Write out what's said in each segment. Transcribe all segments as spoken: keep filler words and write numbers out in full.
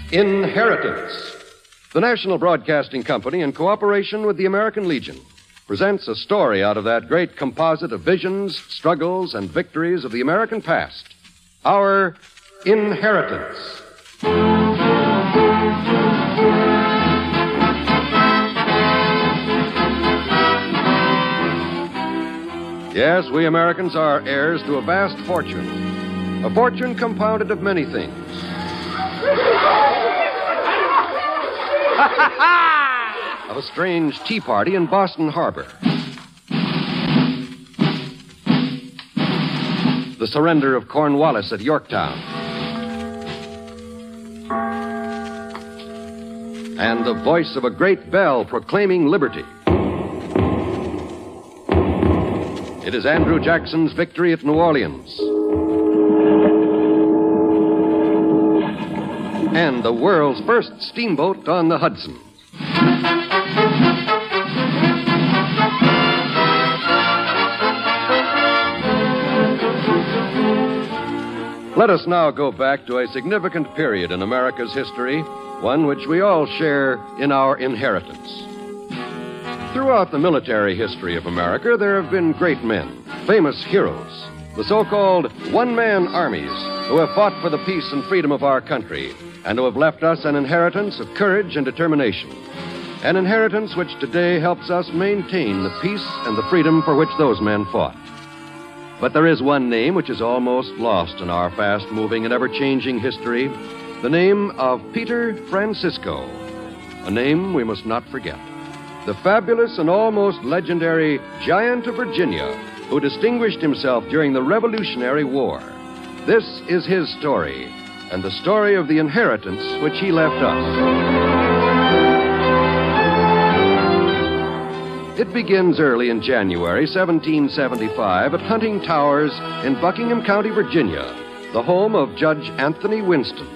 Inheritance. The National Broadcasting Company, in cooperation with the American Legion, presents a story out of that great composite of visions, struggles, and victories of the American past. Our Inheritance. Yes, we Americans are heirs to a vast fortune. A fortune compounded of many things. Of a strange tea party in Boston Harbor. The surrender of Cornwallis at Yorktown. And the voice of a great bell proclaiming liberty. It is Andrew Jackson's victory at New Orleans. And the world's first steamboat on the Hudson. Let us now go back to a significant period in America's history, one which we all share in our inheritance. Throughout the military history of America, there have been great men, famous heroes, the so-called one-man armies who have fought for the peace and freedom of our country and who have left us an inheritance of courage and determination, an inheritance which today helps us maintain the peace and the freedom for which those men fought. But there is one name which is almost lost in our fast-moving and ever-changing history, the name of Peter Francisco, a name we must not forget. The fabulous and almost legendary Giant of Virginia, who distinguished himself during the Revolutionary War. This is his story, and the story of the inheritance which he left us. It begins early in January seventeen seventy-five at Hunting Towers in Buckingham County, Virginia, the home of Judge Anthony Winston.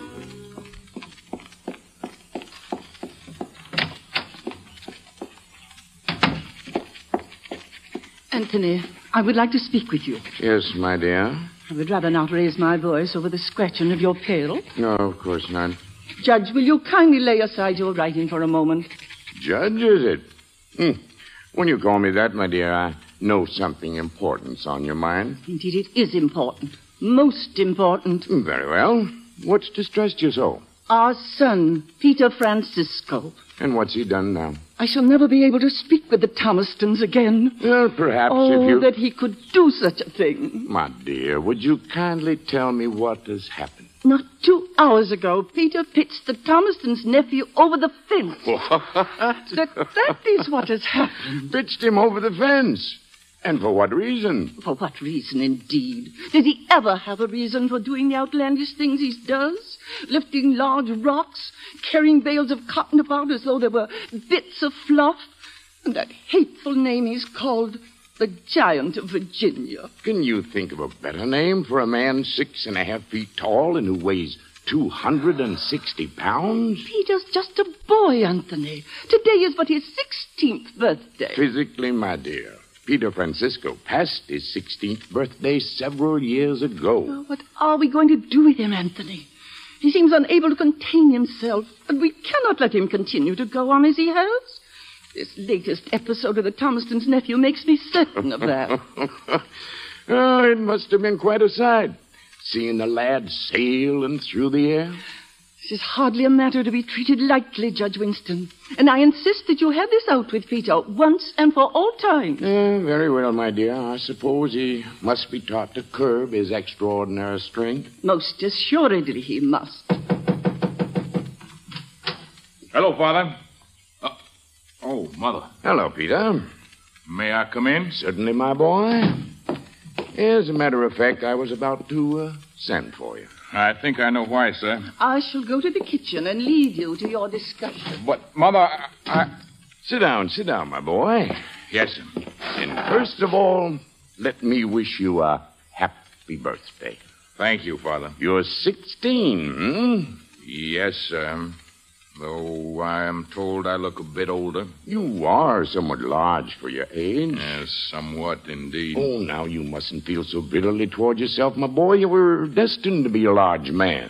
Anthony, I would like to speak with you. Yes, my dear. I would rather not raise my voice over the scratching of your pail. No, of course not. Judge, will you kindly lay aside your writing for a moment? Judge, is it? Hmm. When you call me that, my dear, I know something important's on your mind. Indeed, it is important. Most important. Very well. What's distressed you so? Our son, Peter Francisco. And what's he done now? I shall never be able to speak with the Thomastons again. Well, perhaps oh, if you... Oh, that he could do such a thing. My dear, would you kindly tell me what has happened? Not two hours ago, Peter pitched the Thomaston's nephew over the fence. What? that, that is what has happened. Pitched him over the fence? And for what reason? For what reason, indeed? Did he ever have a reason for doing the outlandish things he does? Lifting large rocks, carrying bales of cotton about as though they were bits of fluff? And that hateful name he's called the Giant of Virginia. Can you think of a better name for a man six and a half feet tall and who weighs two hundred sixty pounds? Peter's just a boy, Anthony. Today is but his sixteenth birthday. Physically, my dear, Peter Francisco passed his sixteenth birthday several years ago. Oh, what are we going to do with him, Anthony? He seems unable to contain himself, and we cannot let him continue to go on as he has. This latest episode of the Thomaston's nephew makes me certain of that. Oh, it must have been quite a sight, seeing the lad sail and through the air. This is hardly a matter to be treated lightly, Judge Winston. And I insist that you have this out with Peter once and for all time. Eh, very well, my dear. I suppose he must be taught to curb his extraordinary strength. Most assuredly he must. Hello, Father. Uh, oh, Mother. Hello, Peter. May I come in? Certainly, my boy. As a matter of fact, I was about to uh, send for you. I think I know why, sir. I shall go to the kitchen and leave you to your discussion. But, Mother, I... I... Sit down, sit down, my boy. Yes, sir. And first of all, let me wish you a happy birthday. Thank you, Father. You're sixteen, hmm? Yes, sir. Though I am told I look a bit older. You are somewhat large for your age. Yes, somewhat indeed. Oh, now you mustn't feel so bitterly toward yourself, my boy. You were destined to be a large man.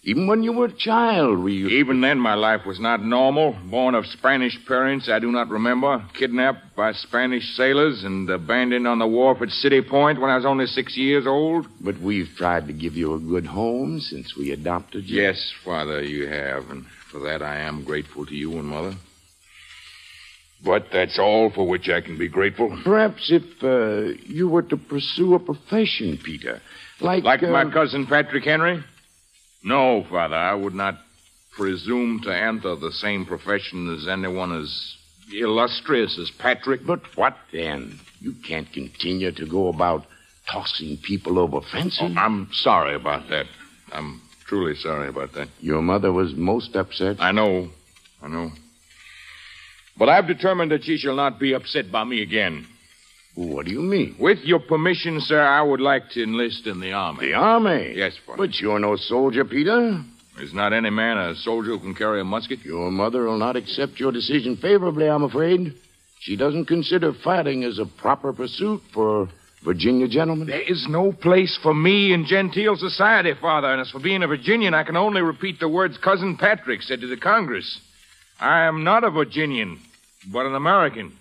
Even when you were a child, we used... Even then, my life was not normal. Born of Spanish parents I do not remember. Kidnapped by Spanish sailors and abandoned on the wharf at City Point when I was only six years old. But we've tried to give you a good home since we adopted you. Yes, Father, you have. And for that, I am grateful to you and Mother. But that's all for which I can be grateful. Perhaps if uh, you were to pursue a profession, Peter, like... Like uh, my cousin Patrick Henry? No, Father, I would not presume to enter the same profession as anyone as illustrious as Patrick. But what then? You can't continue to go about tossing people over fences. Oh, I'm sorry about that. I'm truly sorry about that. Your mother was most upset. I know. I know. But I've determined that she shall not be upset by me again. What do you mean? With your permission, sir, I would like to enlist in the army. The army? Yes, Father. But you're no soldier, Peter. Is not any man a soldier who can carry a musket? Your mother will not accept your decision favorably, I'm afraid. She doesn't consider fighting as a proper pursuit for Virginia gentlemen. There is no place for me in genteel society, Father. And as for being a Virginian, I can only repeat the words Cousin Patrick said to the Congress. I am not a Virginian, but an American.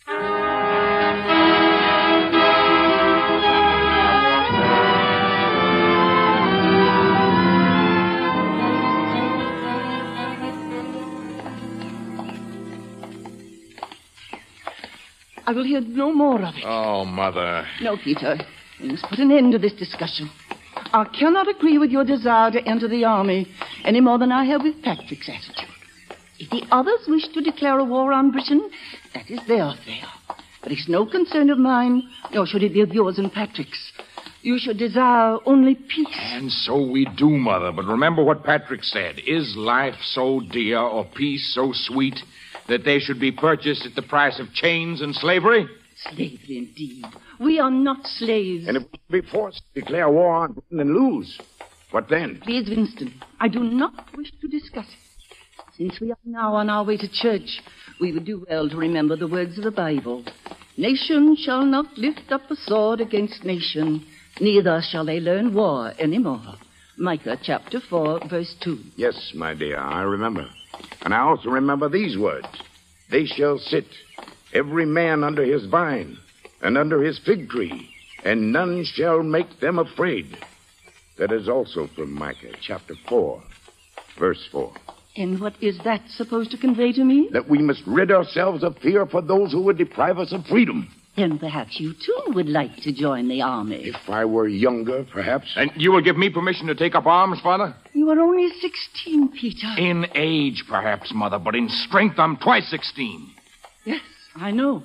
I will hear no more of it. Oh, Mother. No, Peter. We must put an end to this discussion. I cannot agree with your desire to enter the army any more than I have with Patrick's attitude. If the others wish to declare a war on Britain, that is their affair. But it's no concern of mine, nor should it be of yours and Patrick's. You should desire only peace. And so we do, Mother. But remember what Patrick said. Is life so dear or peace so sweet that they should be purchased at the price of chains and slavery? Slavery, indeed. We are not slaves. And if we be forced to declare war on Britain and lose, what then? Please, Winston, I do not wish to discuss it. Since we are now on our way to church, we would do well to remember the words of the Bible. Nation shall not lift up a sword against nation, neither shall they learn war any more. Micah chapter four, verse two. Yes, my dear, I remember. And I also remember these words. They shall sit, every man under his vine, and under his fig tree, and none shall make them afraid. That is also from Micah chapter four, verse four. And what is that supposed to convey to me? That we must rid ourselves of fear for those who would deprive us of freedom. Then perhaps you, too, would like to join the army. If I were younger, perhaps. And you will give me permission to take up arms, Father? You are only sixteen, Peter. In age, perhaps, Mother, but in strength I'm twice sixteen. Yes, I know.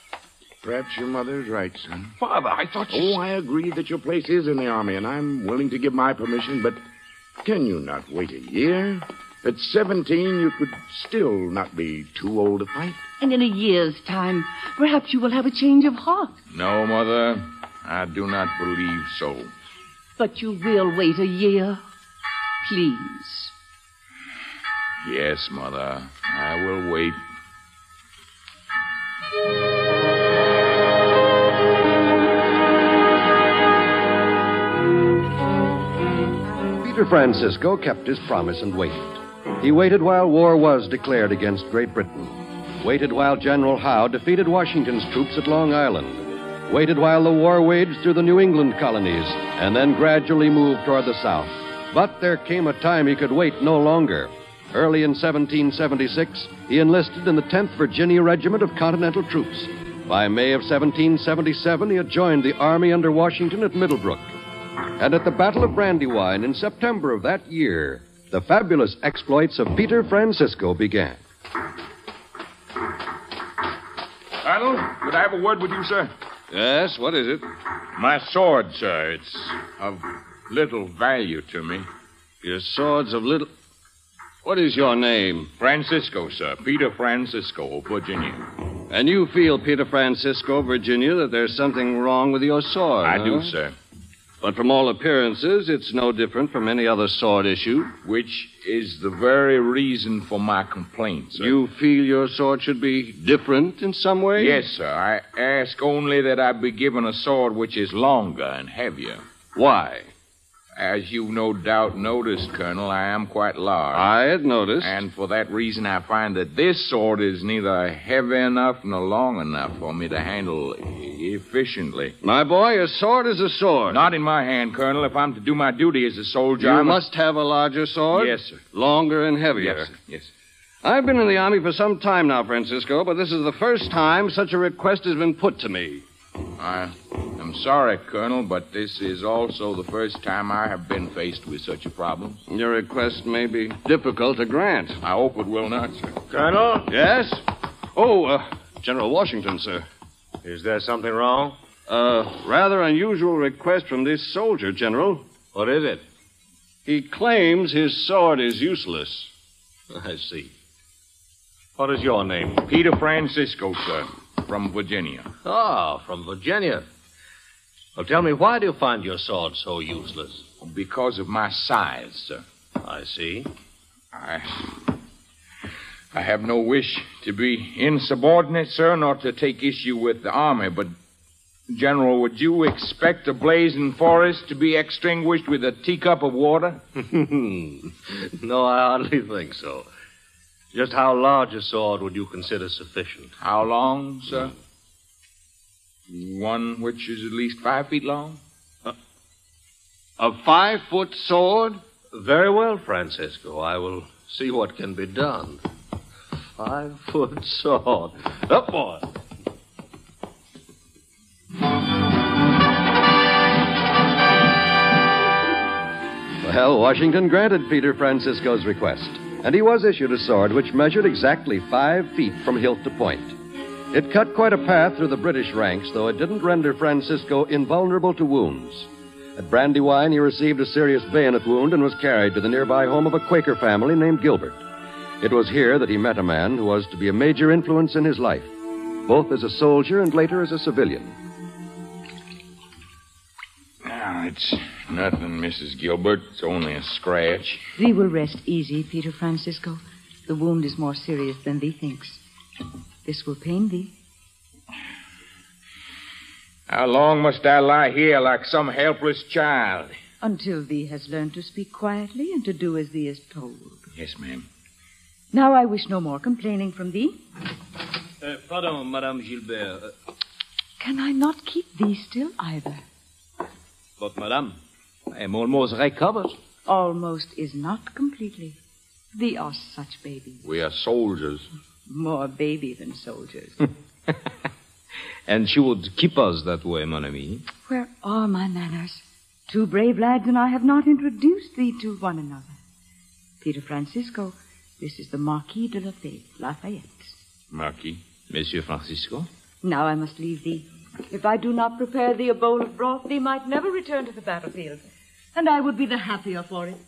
Perhaps your mother's right, son. Father, I thought you... Oh, I agree that your place is in the army, and I'm willing to give my permission, but can you not wait a year? At seventeen, you could still not be too old to fight. And in a year's time, perhaps you will have a change of heart. No, Mother, I do not believe so. But you will wait a year, please. Yes, Mother, I will wait. Peter Francisco kept his promise and waited. He waited while war was declared against Great Britain. Waited while General Howe defeated Washington's troops at Long Island. Waited while the war waged through the New England colonies, and then gradually moved toward the South. But there came a time he could wait no longer. Early in seventeen seventy-six, he enlisted in the tenth Virginia Regiment of Continental Troops. By May of seventeen seventy-seven, he had joined the Army under Washington at Middlebrook. And at the Battle of Brandywine in September of that year, the fabulous exploits of Peter Francisco began. Colonel, could I have a word with you, sir? Yes, what is it? My sword, sir. It's of little value to me. Your sword's of little... What is your name? Francisco, sir. Peter Francisco, Virginia. And you feel, Peter Francisco, Virginia, that there's something wrong with your sword, I huh? do, sir. But from all appearances, it's no different from any other sword issue. Which is the very reason for my complaint, sir. You feel your sword should be different in some way? Yes, sir. I ask only that I be given a sword which is longer and heavier. Why? As you no doubt noticed, Colonel, I am quite large. I had noticed. And for that reason, I find that this sword is neither heavy enough nor long enough for me to handle efficiently. My boy, a sword is a sword. Not in my hand, Colonel. If I'm to do my duty as a soldier, You I must have a larger sword? Yes, sir. Longer and heavier? Yes, sir. Yes, sir. I've been in the Army for some time now, Francisco, but this is the first time such a request has been put to me. I am sorry, Colonel, but this is also the first time I have been faced with such a problem. Your request may be difficult to grant. I hope it will not, sir. Colonel? Yes? Oh, uh, General Washington, sir. Is there something wrong? A rather unusual request from this soldier, General. What is it? He claims his sword is useless. I see. What is your name? Peter Francisco, sir, from Virginia. Ah, from Virginia. Well, tell me, why do you find your sword so useless? Because of my size, sir. I see. I... I have no wish to be insubordinate, sir, nor to take issue with the Army, but, General, would you expect a blazing forest to be extinguished with a teacup of water? No, I hardly think so. Just how large a sword would you consider sufficient? How long, sir? One which is at least five feet long? A five-foot sword? Very well, Francisco. I will see what can be done. Five-foot sword. Up, boy. Well, Washington granted Peter Francisco's request, and he was issued a sword which measured exactly five feet from hilt to point. It cut quite a path through the British ranks, though it didn't render Francisco invulnerable to wounds. At Brandywine, he received a serious bayonet wound and was carried to the nearby home of a Quaker family named Gilbert. It was here that he met a man who was to be a major influence in his life, both as a soldier and later as a civilian. Now, it's nothing, Missus Gilbert. It's only a scratch. Thee will rest easy, Peter Francisco. The wound is more serious than thee thinks. This will pain thee. How long must I lie here like some helpless child? Until thee has learned to speak quietly and to do as thee is told. Yes, ma'am. Now I wish no more complaining from thee. Uh, pardon, Madame Gilbert. Uh, Can I not keep thee still either? but, Madame, I am almost recovered. Almost is not completely. Thee are such baby. We are soldiers. More baby than soldiers. And she would keep us that way, mon ami. Where are my manners? Two brave lads and I have not introduced thee to one another. Peter Francisco, this is the Marquis de Lafayette. Lafayette. Marquis. Monsieur Francisco? Now I must leave thee. If I do not prepare thee a bowl of broth, thee might never return to the battlefield. And I would be the happier for it.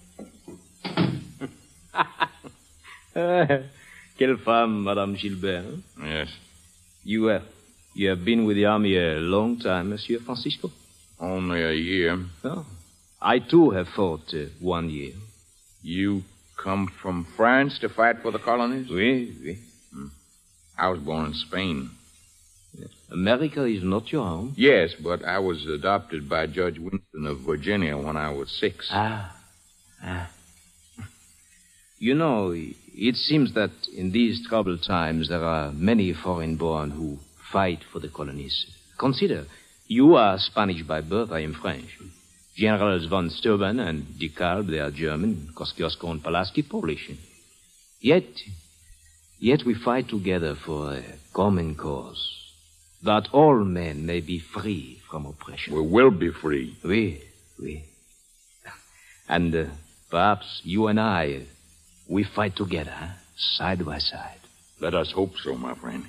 Quelle femme, Madame Gilbert. Yes. You have, you have been with the army a long time, Monsieur Francisco? Only a year. Oh. I, too, have fought uh, one year. You come from France to fight for the colonies? Oui, oui. I was born in Spain. America is not your home? Yes, but I was adopted by Judge Winston of Virginia when I was six. Ah. Ah. You know, it seems that in these troubled times there are many foreign-born who fight for the colonies. Consider, you are Spanish by birth, I am French. Generals von Steuben and de Kalb, they are German. Kosciuszko and Pulaski, Polish. Yet, yet we fight together for a common cause. That all men may be free from oppression. We will be free. Oui, oui. And uh, perhaps you and I, we fight together, huh? Side by side. Let us hope so, my friend.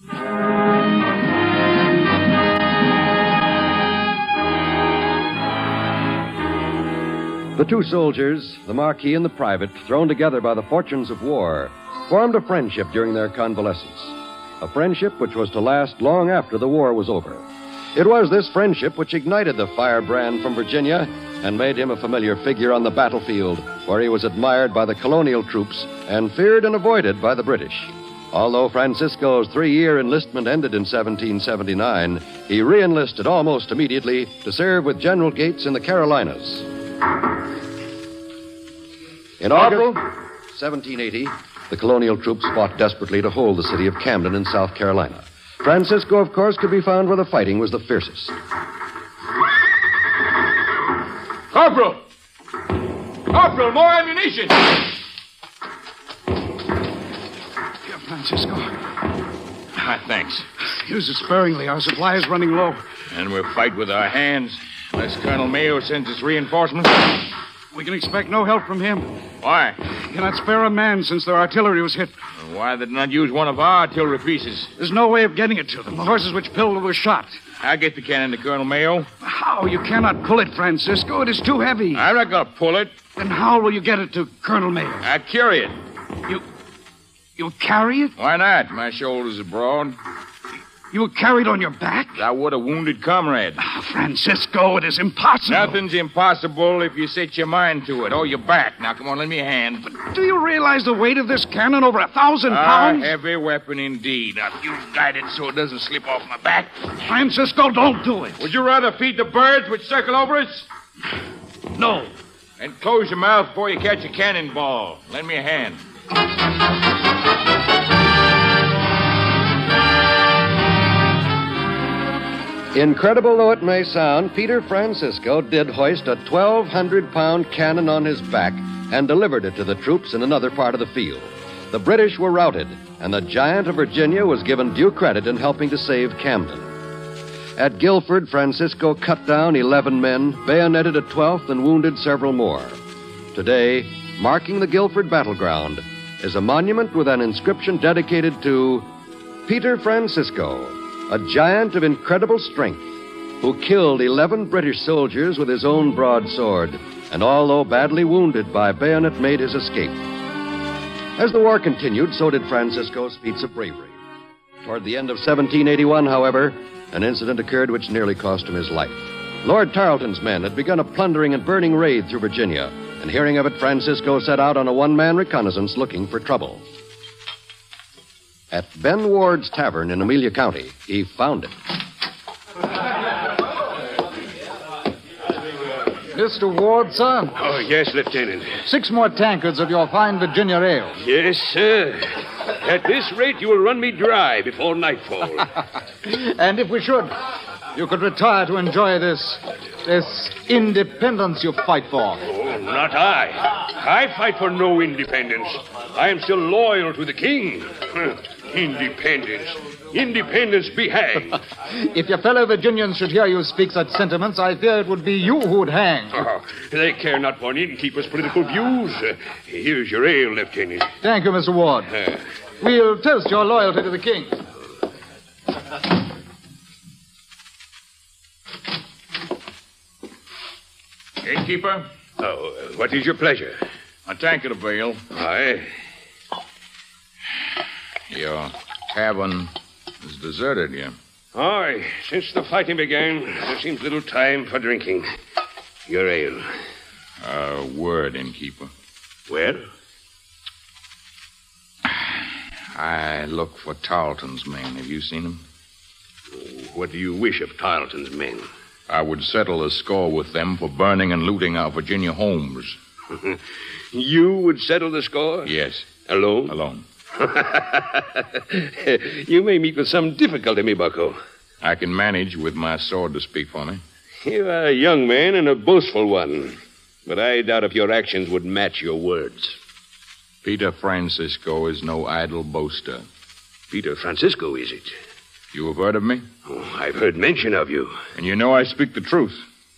The two soldiers, the Marquis and the private, thrown together by the fortunes of war, formed a friendship during their convalescence. A friendship which was to last long after the war was over. It was this friendship which ignited the firebrand from Virginia and made him a familiar figure on the battlefield, where he was admired by the colonial troops and feared and avoided by the British. Although Francisco's three-year enlistment ended in seventeen seventy-nine, he re-enlisted almost immediately to serve with General Gates in the Carolinas. In August seventeen eighty, the colonial troops fought desperately to hold the city of Camden in South Carolina. Francisco, of course, could be found where the fighting was the fiercest. Corporal! Corporal, more ammunition! Here, Francisco. Ah, thanks. Use it sparingly. Our supply is running low. And we'll fight with our hands, unless Colonel Mayo sends us reinforcements. We can expect no help from him. Why? He cannot spare a man since their artillery was hit. Why did not use one of our artillery pieces? There's no way of getting it to them. The horses which pulled it were shot. I'll get the cannon to Colonel Mayo. How? You cannot pull it, Francisco. It is too heavy. I'm not going to pull it. Then how will you get it to Colonel Mayo? I'll carry it. You... You'll carry it? Why not? My shoulders are broad. You will carry it on your back? I would a wounded comrade. Oh, Francisco, it is impossible. Nothing's impossible if you set your mind to it. Or your back. Now, come on, lend me a hand. But do you realize the weight of this cannon? Over a thousand A pounds? heavy weapon indeed. Now, if you guide it so it doesn't slip off my back. Francisco, don't do it. Would you rather feed the birds which circle over us? No. And close your mouth before you catch a cannonball. Lend me a hand. Incredible though it may sound, Peter Francisco did hoist a twelve hundred pound cannon on his back and delivered it to the troops in another part of the field. The British were routed, and the giant of Virginia was given due credit in helping to save Camden. At Guilford, Francisco cut down eleven men, bayoneted a twelfth, and wounded several more. Today, marking the Guilford battleground, is a monument with an inscription dedicated to Peter Francisco, a giant of incredible strength, who killed eleven British soldiers with his own broadsword, and although badly wounded by bayonet, made his escape. As the war continued, so did Francisco's feats of bravery. Toward the end of seventeen eighty-one, however, an incident occurred which nearly cost him his life. Lord Tarleton's men had begun a plundering and burning raid through Virginia, and hearing of it, Francisco set out on a one-man reconnaissance looking for trouble. At Ben Ward's Tavern in Amelia County, he found it. Mister Ward, sir? Oh, yes, Lieutenant. Six more tankards of your fine Virginia ale. Yes, sir. At this rate, you will run me dry before nightfall. And if we should, you could retire to enjoy this... this independence you fight for. Oh, not I. I fight for no independence. I am still loyal to the king. Independence. Independence be hanged. If your fellow Virginians should hear you speak such sentiments, I fear it would be you who'd hang. Oh, they care not for an innkeeper's political views. Uh, here's your ale, Lieutenant. Thank you, Mister Ward. Uh, we'll toast your loyalty to the king. Gatekeeper? Oh, uh, what is your pleasure? A tankard of ale. Aye. Your cabin is deserted, yeah? Aye. Since the fighting began, there seems little time for drinking. Your ale. A word, innkeeper. Well? I look for Tarleton's men. Have you seen them? What do you wish of Tarleton's men? I would settle a score with them for burning and looting our Virginia homes. You would settle the score? Yes. Alone? Alone. You may meet with some difficulty, me bucko. I can manage with my sword to speak for me. You are a young man and a boastful one, but I doubt if your actions would match your words. Peter Francisco is no idle boaster. Peter Francisco, is it? You have heard of me? Oh, I've heard mention of you. And you know I speak the truth.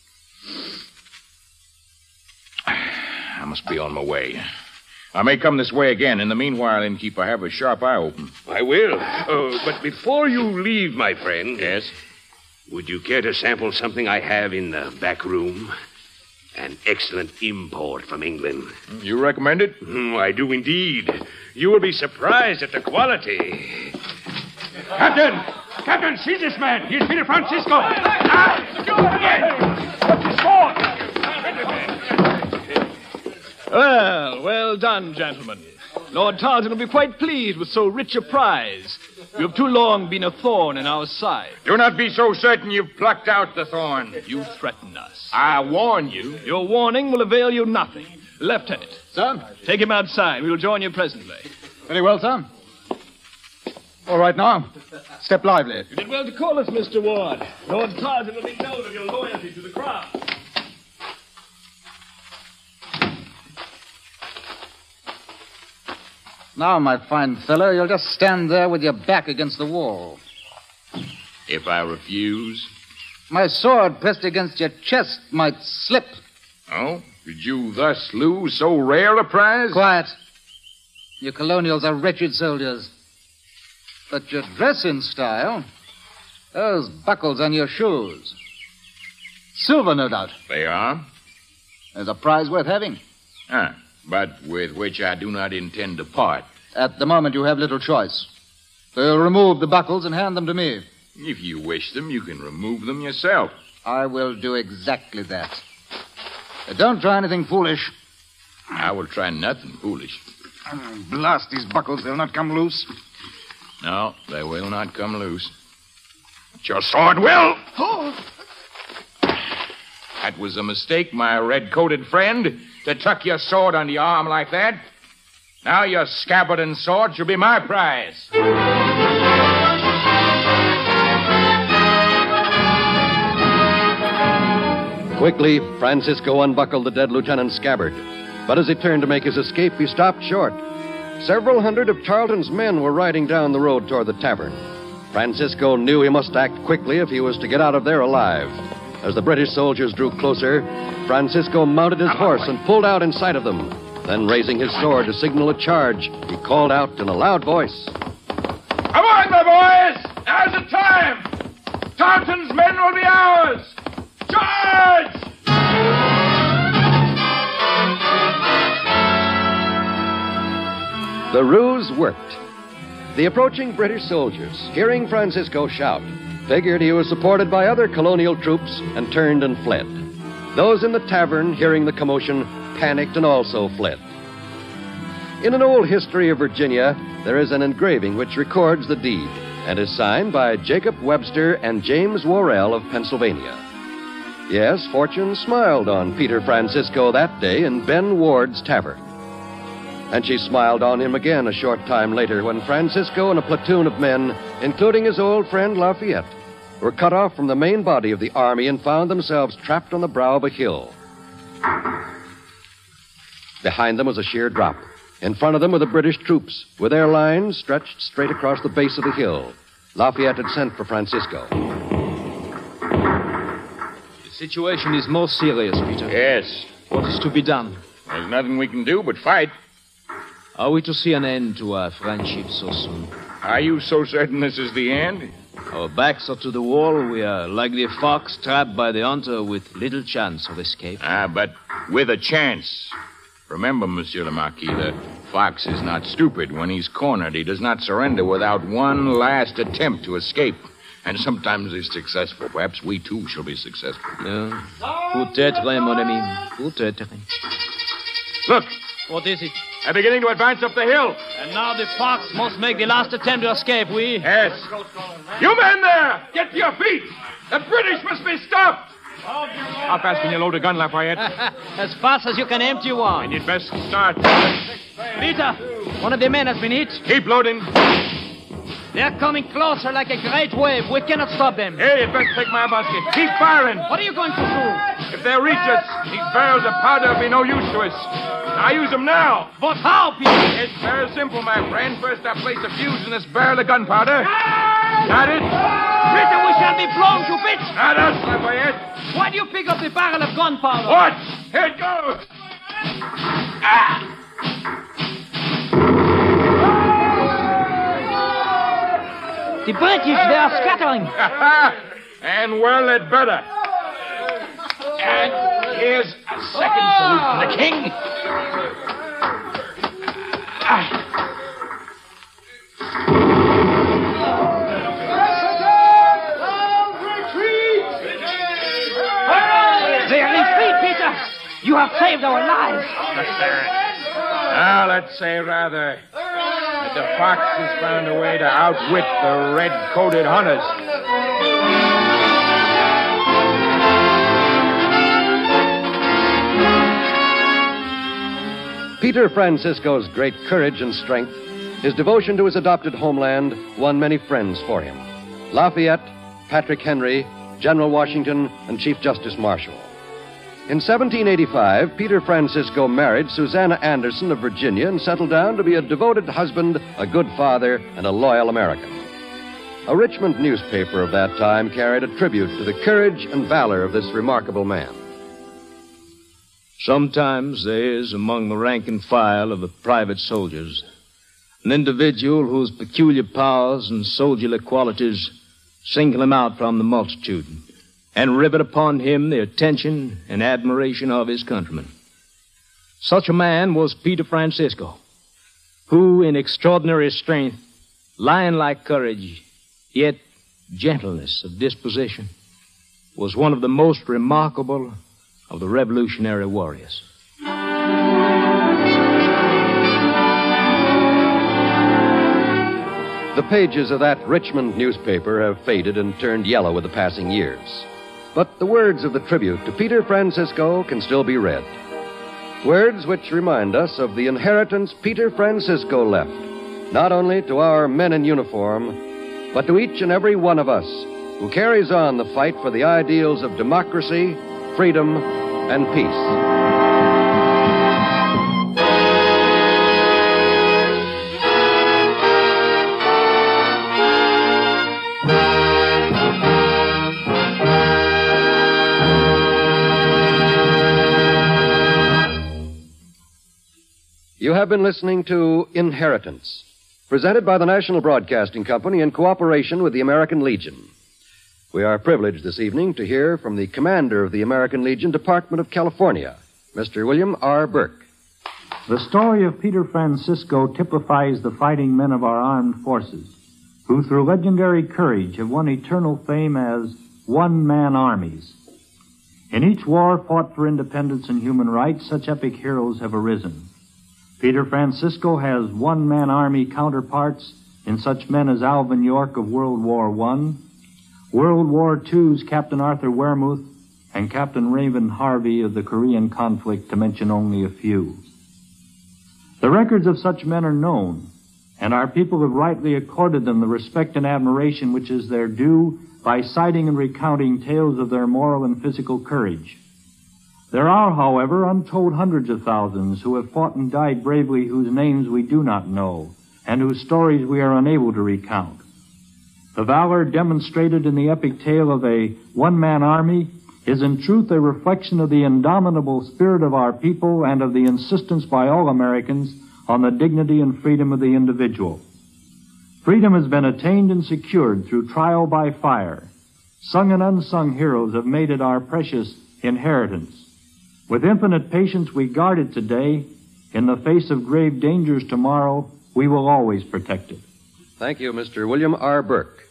I must be on my way. I may come this way again. In the meanwhile, innkeeper, have a sharp eye open. I will. Uh, but before you leave, my friend... Yes? Would you care to sample something I have in the back room? An excellent import from England. You recommend it? Mm, I do indeed. You will be surprised at the quality. Captain! Captain, seize this man. He's Peter Francisco. Ah! What's his fault? Well, well done, gentlemen. Lord Tarleton will be quite pleased with so rich a prize. You have too long been a thorn in our side. Do not be so certain you've plucked out the thorn. You threaten us. I warn you. Your warning will avail you nothing. Lieutenant. Sir? Take him outside. We will join you presently. Very well, sir. All right now. Step lively. You did well to call us, Mister Ward. Lord Tarzan will be known of your loyalty to the crown. Now, my fine fellow, you'll just stand there with your back against the wall. If I refuse? My sword pressed against your chest might slip. Oh? Did you thus lose so rare a prize? Quiet. You colonials are wretched soldiers. But your dress in style. Those buckles on your shoes. Silver, no doubt. They are? There's a prize worth having. Ah, but with which I do not intend to part. At the moment, you have little choice. So you'll remove the buckles and hand them to me. If you wish them, you can remove them yourself. I will do exactly that. But don't try anything foolish. I will try nothing foolish. Blast these buckles. They'll not come loose. No, they will not come loose. But your sword will. Oh. That was a mistake, my red-coated friend, to tuck your sword under your arm like that. Now your scabbard and sword shall be my prize. Quickly, Francisco unbuckled the dead lieutenant's scabbard. But as he turned to make his escape, he stopped short. Several hundred of Tarleton's men were riding down the road toward the tavern. Francisco knew he must act quickly if he was to get out of there alive. As the British soldiers drew closer, Francisco mounted his horse and pulled out in sight of them. Then, raising his sword to signal a charge, he called out in a loud voice. Come on, my boys! Now's the time! Tarleton's men will be ours! Charge! The ruse worked. The approaching British soldiers, hearing Francisco shout, figured he was supported by other colonial troops and turned and fled. Those in the tavern, hearing the commotion, panicked and also fled. In an old history of Virginia, there is an engraving which records the deed and is signed by Jacob Webster and James Worrell of Pennsylvania. Yes, fortune smiled on Peter Francisco that day in Ben Ward's tavern. And she smiled on him again a short time later when Francisco and a platoon of men, including his old friend Lafayette, were cut off from the main body of the army and found themselves trapped on the brow of a hill. Behind them was a sheer drop. In front of them were the British troops, with their lines stretched straight across the base of the hill. Lafayette had sent for Francisco. The situation is most serious, Peter. Yes. What is to be done? There's nothing we can do but fight. Are we to see an end to our friendship so soon? Are you so certain this is the end? Our backs are to the wall. We are like the fox trapped by the hunter with little chance of escape. Ah, but with a chance. Remember, Monsieur le Marquis, the fox is not stupid. When he's cornered, he does not surrender without one last attempt to escape. And sometimes he's successful. Perhaps we, too, shall be successful. Yeah. Peut-être, mon ami. Peut-être. Look. What is it? They're beginning to advance up the hill. And now the fox must make the last attempt to escape, we? Yes. You men there! Get to your feet! The British must be stopped! How fast can you load a gun, Lafayette? As fast as you can empty one. And you'd best start. Peter, one of the men has been hit. Keep loading. They're coming closer like a great wave. We cannot stop them. Hey, you'd best take my musket. Keep firing. What are you going to do? If they reach us, these barrels of powder will be no use to us. I use them now. But how, Peter? It's very simple, my friend. First, I place a fuse in this barrel of gunpowder. Got it? Peter, we shall be blown to bits. Not us, Lafayette. Why do you pick up the barrel of gunpowder? Watch. Here it goes. Ah! The British, they are scattering. And well, it better. And here's a second salute from the king. They are in retreat, Peter. You have saved our lives. Now, let's say rather that but the fox has found a way to outwit the red-coated hunters. Peter Francisco's great courage and strength, his devotion to his adopted homeland, won many friends for him. Lafayette, Patrick Henry, General Washington, and Chief Justice Marshall. In seventeen eighty-five, Peter Francisco married Susanna Anderson of Virginia and settled down to be a devoted husband, a good father, and a loyal American. A Richmond newspaper of that time carried a tribute to the courage and valor of this remarkable man. Sometimes there is among the rank and file of the private soldiers an individual whose peculiar powers and soldierly qualities single him out from the multitude and rivet upon him the attention and admiration of his countrymen. Such a man was Peter Francisco, who, in extraordinary strength, lion-like courage, yet gentleness of disposition, was one of the most remarkable of the Revolutionary warriors. The pages of that Richmond newspaper have faded and turned yellow with the passing years. But the words of the tribute to Peter Francisco can still be read. Words which remind us of the inheritance Peter Francisco left, not only to our men in uniform, but to each and every one of us who carries on the fight for the ideals of democracy, freedom, and peace. You have been listening to Inheritance, presented by the National Broadcasting Company in cooperation with the American Legion. We are privileged this evening to hear from the commander of the American Legion Department of California, Mister William R. Burke. The story of Peter Francisco typifies the fighting men of our armed forces, who through legendary courage have won eternal fame as one-man armies. In each war fought for independence and human rights, such epic heroes have arisen. Peter Francisco has one-man army counterparts in such men as Alvin York of World War One, World War Two's Captain Arthur Wehrmuth, and Captain Raymond Harvey of the Korean conflict, to mention only a few. The records of such men are known, and our people have rightly accorded them the respect and admiration which is their due by citing and recounting tales of their moral and physical courage. There are, however, untold hundreds of thousands who have fought and died bravely, whose names we do not know, and whose stories we are unable to recount. The valor demonstrated in the epic tale of a one-man army is in truth a reflection of the indomitable spirit of our people and of the insistence by all Americans on the dignity and freedom of the individual. Freedom has been attained and secured through trial by fire. Sung and unsung heroes have made it our precious inheritance. With infinite patience we guard it today. In the face of grave dangers tomorrow, we will always protect it. Thank you, Mister William R. Burke.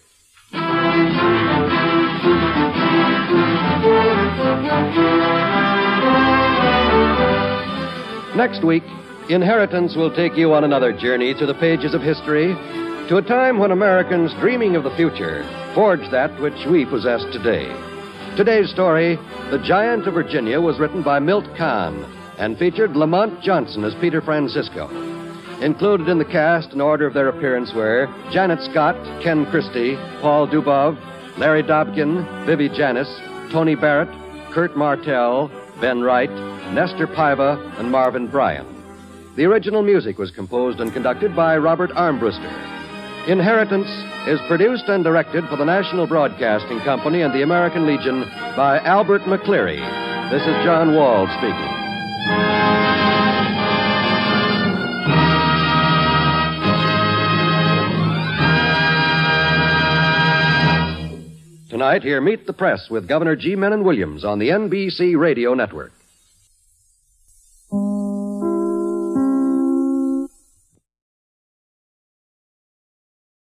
Next week, Inheritance will take you on another journey through the pages of history to a time when Americans dreaming of the future forged that which we possess today. Today's story, The Giant of Virginia, was written by Milt Kahn and featured Lamont Johnson as Peter Francisco. Included in the cast in order of their appearance were Janet Scott, Ken Christie, Paul Dubov, Larry Dobkin, Vivi Janis, Tony Barrett, Kurt Martell, Ben Wright, Nestor Paiva, and Marvin Bryan. The original music was composed and conducted by Robert Armbruster. Inheritance is produced and directed for the National Broadcasting Company and the American Legion by Albert McCleary. This is John Wald speaking. Tonight, hear Meet the Press with Governor G. Menon Williams on the N B C Radio Network.